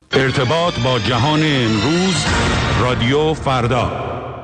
ارتباط با جهان امروز، رادیو فردا.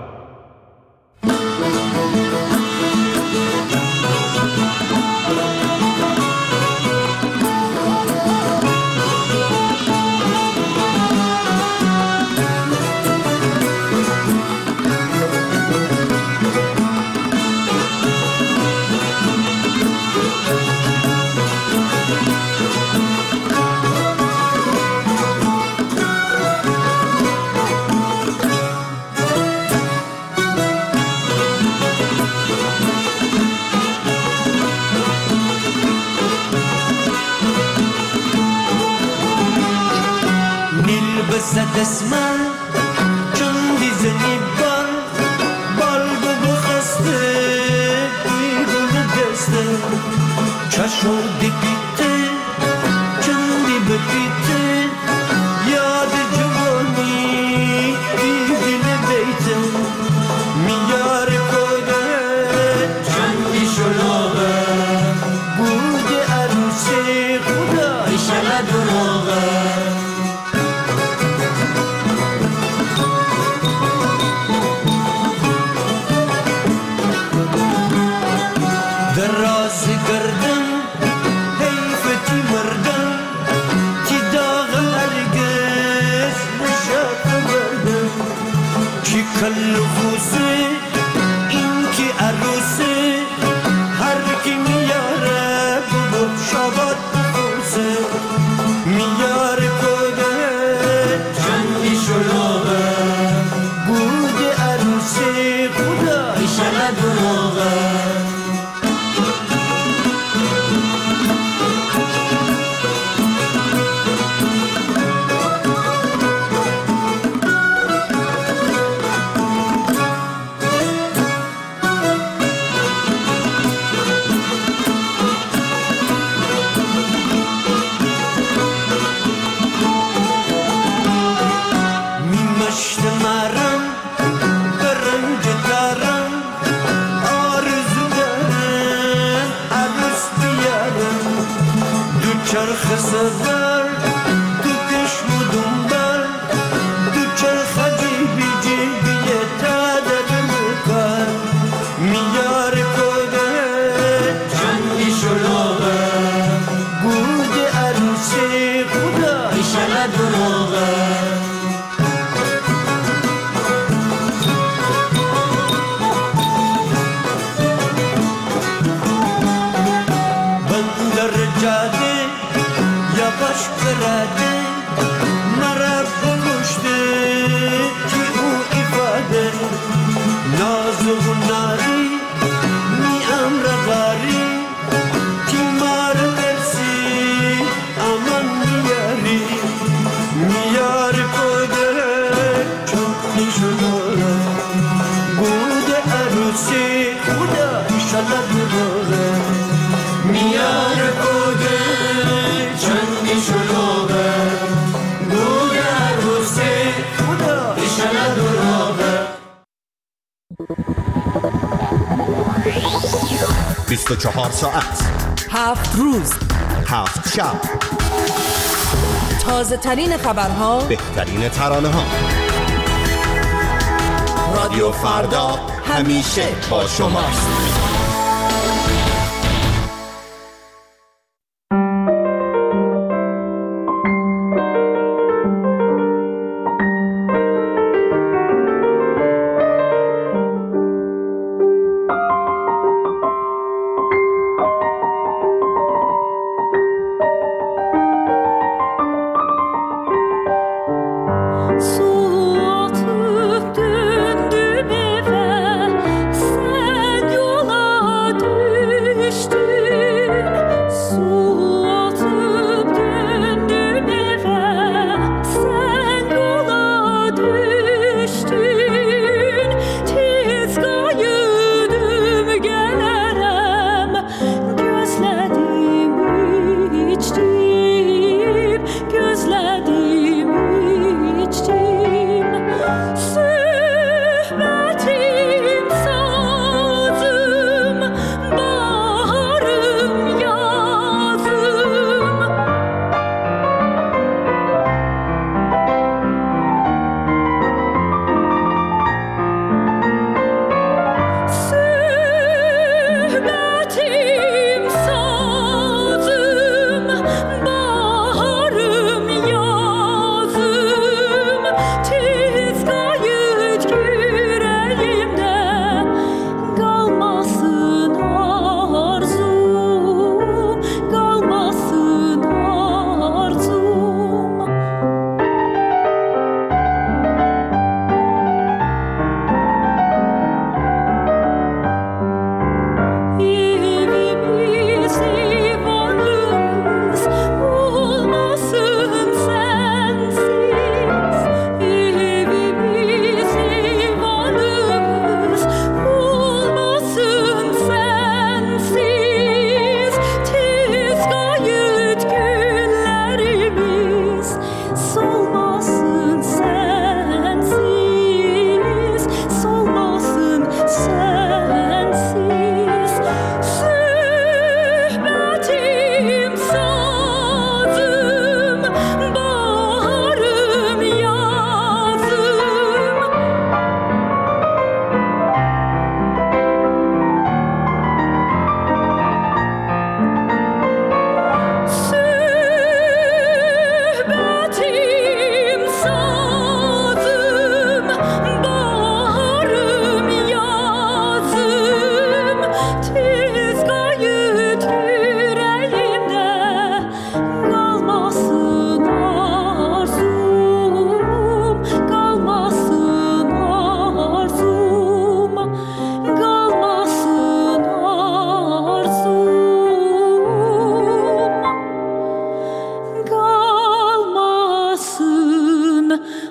دسمال چون دیزنی بال بخسته بیرون دسته چشم دی پیته چون دی بپیته یاد جوانی دیدن بیته میار کوده چون دی شلوغه بود عروسی خدا ایشالا دروغه ساعت 7 روز 7 شب، تازه ترین خبرها، بهترین ترانه ها. رادیو فردا همیشه با شماست. Döndüm eve, sen yola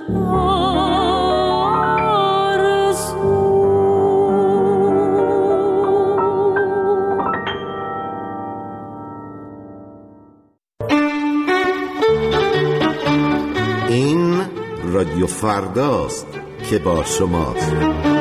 این رادیو فرداست که با شماست.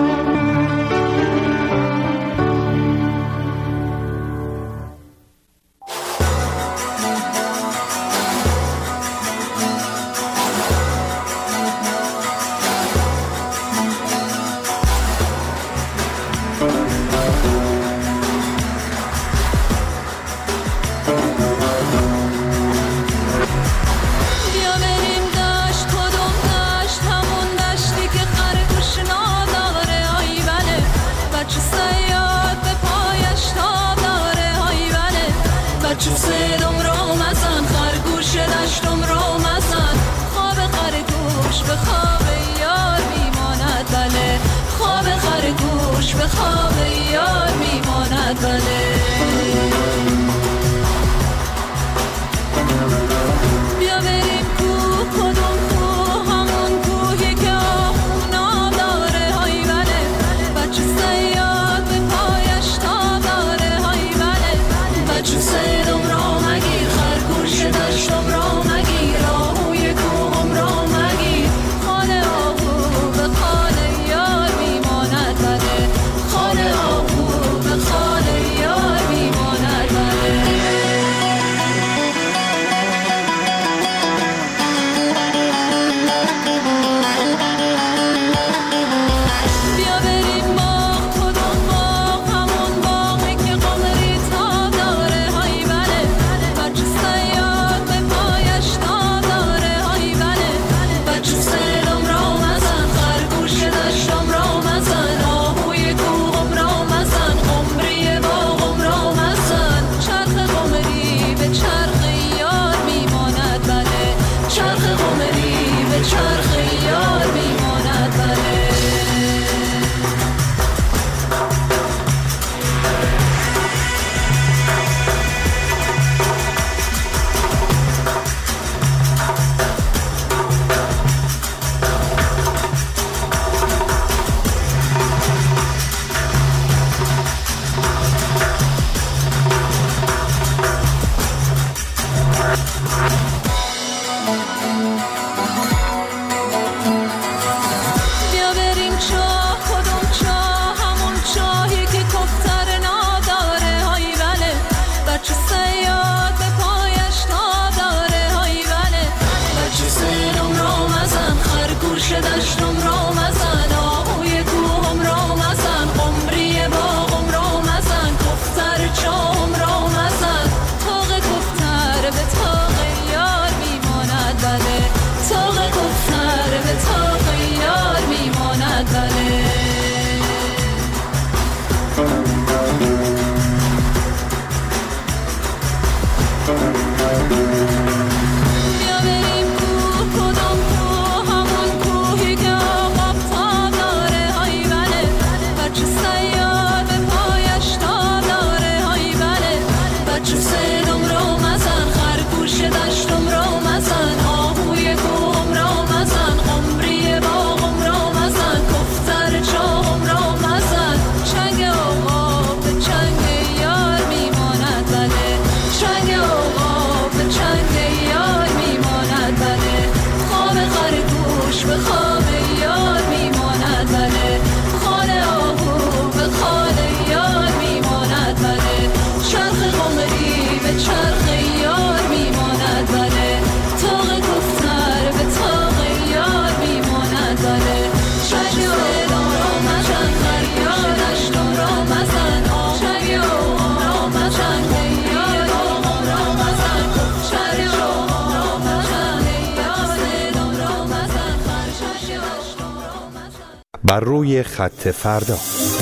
بر روی خط فردا.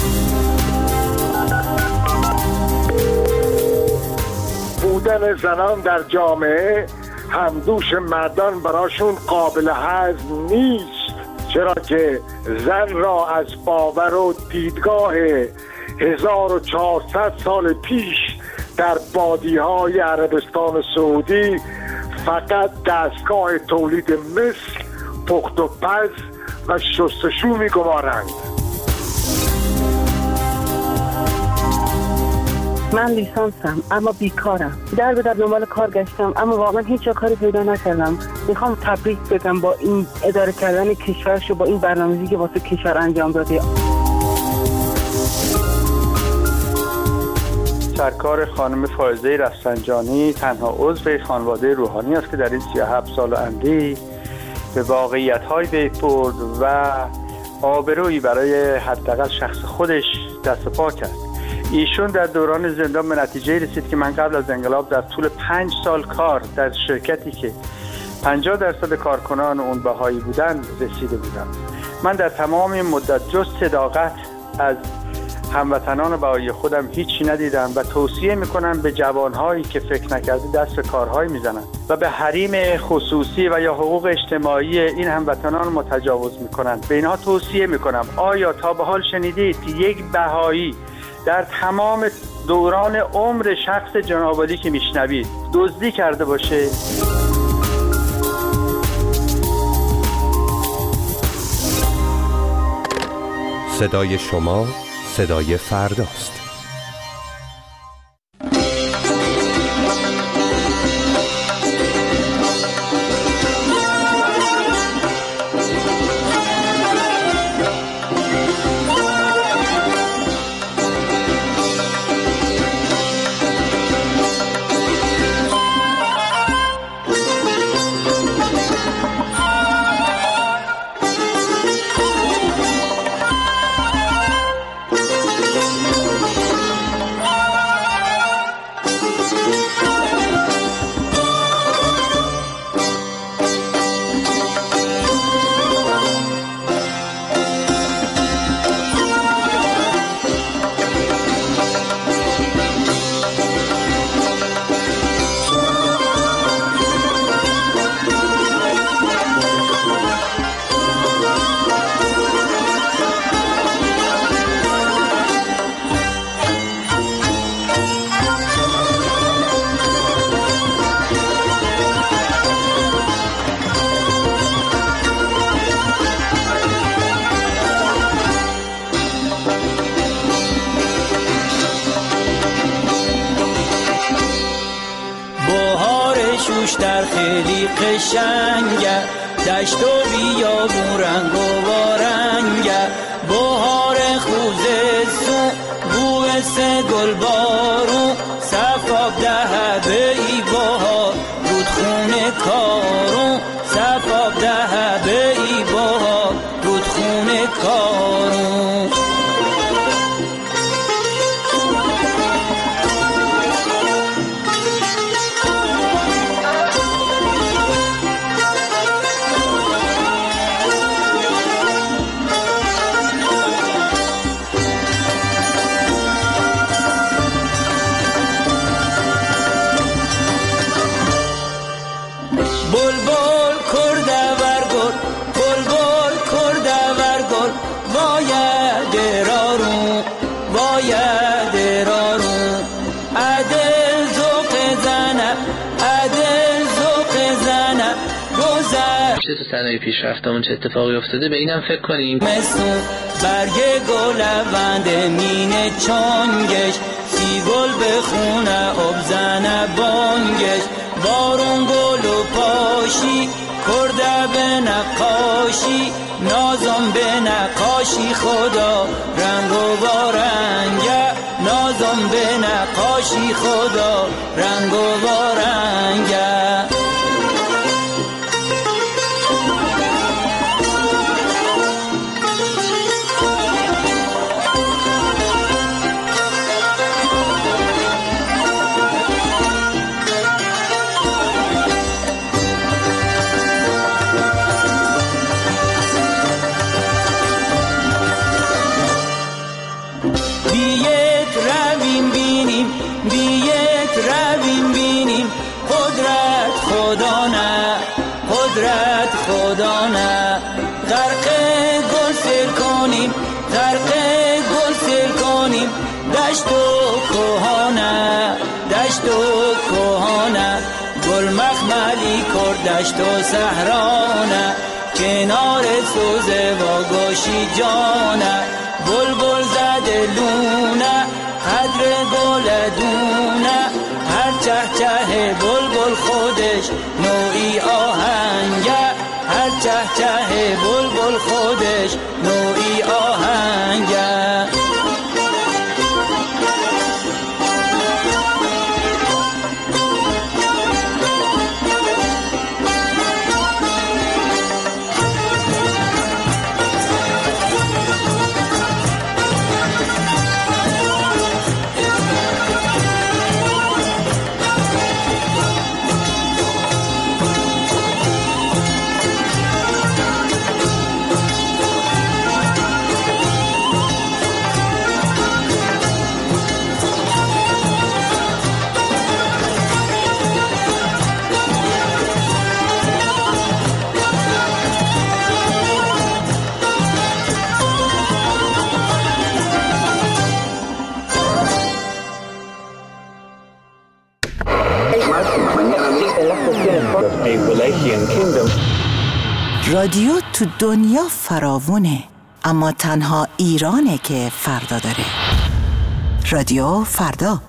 بودن زنان در جامعه همدوش مردان براشون قابل هضم نیست، چرا که زن را از باور و دیدگاه 1400 سال پیش در بادی‌های عربستان سعودی فقط دستگاه تولید مثل پخت و پز و شستشو می‌گمارند. من لیسانسم اما بیکارم. در به در دنبال کار گشتم اما واقعا هیچ جا کاری پیدا نکردم. میخوام تبریک بگم با این اداره کردن کشورش و با این برنامه‌ریزی که واسه کشور انجام داده. سرکار خانم فائزه رفسنجانی تنها عضو خانواده روحانی است که در این 37 سال اندی به واقعیت‌های پی برد و آبرویی برای حداقل شخص خودش دست و پا کرد. ایشون در دوران زندان به نتیجه رسید که من قبل از انقلاب در طول 5 سال کار در شرکتی که 50% کارکنان اون بهایی بودن رسیده بودم. من در تمام این مدت جز صداقت از هموطنان بهایی خودم هیچی ندیدم و توصیه میکنم به جوانهایی که فکر نکرده دست به کارهایی میزنن و به حریم خصوصی و یا حقوق اجتماعی این هموطنان متجاوز میکنن. به اینها توصیه میکنم آیا تا به حال شنیدید که یک بهایی در تمام دوران عمر شخص جناب عالی که میشنوید دزدی کرده باشه؟ صدای شما صدای فرداست. در خیلی قشنگه، دشت و بیابون رنگ و بارنگه، بهار خوزستون بوس گل بارون، صفاب ده به ای بهار رودخونه کارون، صفاب ده به ای بهار رودخونه کارون. تو صنایع پیشرفتمون چه اتفاقی افتاده به اینم فکر کنیم. مسون برگ گل ونده مینه چانگش، سی گل بخونه ابزنه بانگش، بارون گل و پاشی کرده به نقاشی، نازم به نقاشی خدا رنگ و بارنگه، نازم به نقاشی خدا رنگ و بارنگه. خدا نه غرق گل سر کنیم، غرق گل سر کنیم، دشت و کوهانه، دشت و کوهانه، گل مخملی کرد دشت و صحرانه، کنار سوزه و گوشی جانه بلبل زده لونه قدر گل دونه هر چه چه بلبل خودش نوعی آهنگه هر چه چه بلبل خودش نوعی آهنگه رادیو تو دنیا فراوونه، اما تنها ایرانه که فردا داره. رادیو فردا.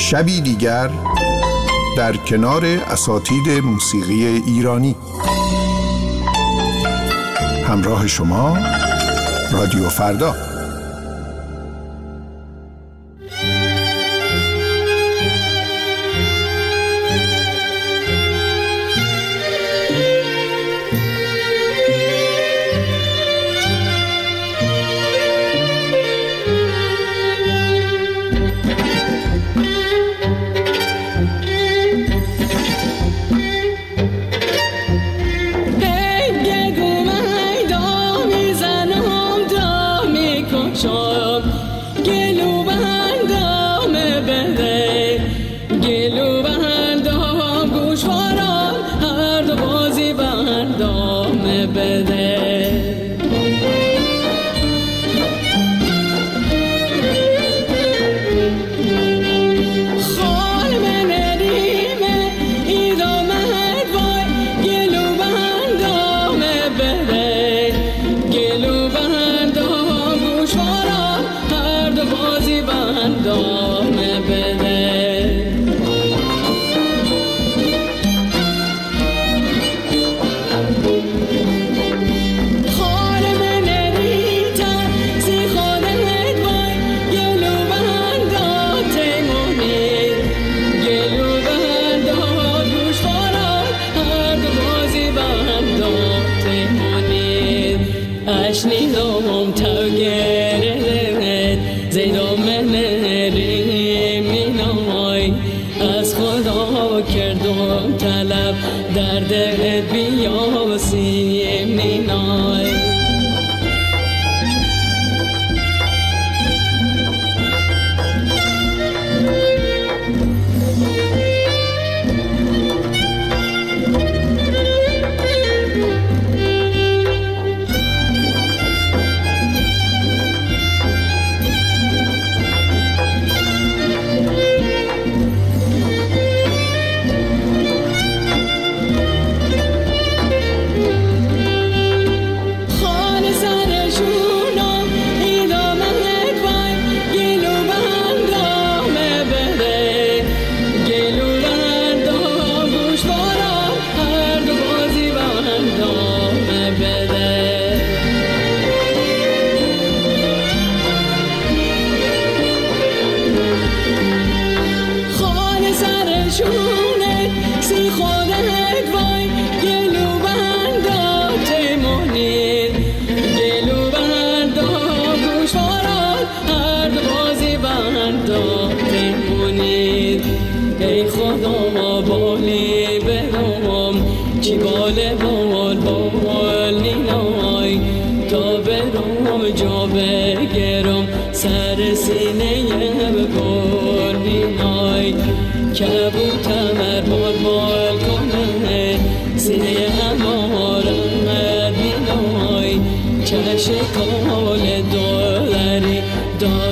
شبی دیگر در کنار اساتید موسیقی ایرانی. همراه شما رادیو فردا. شکال داری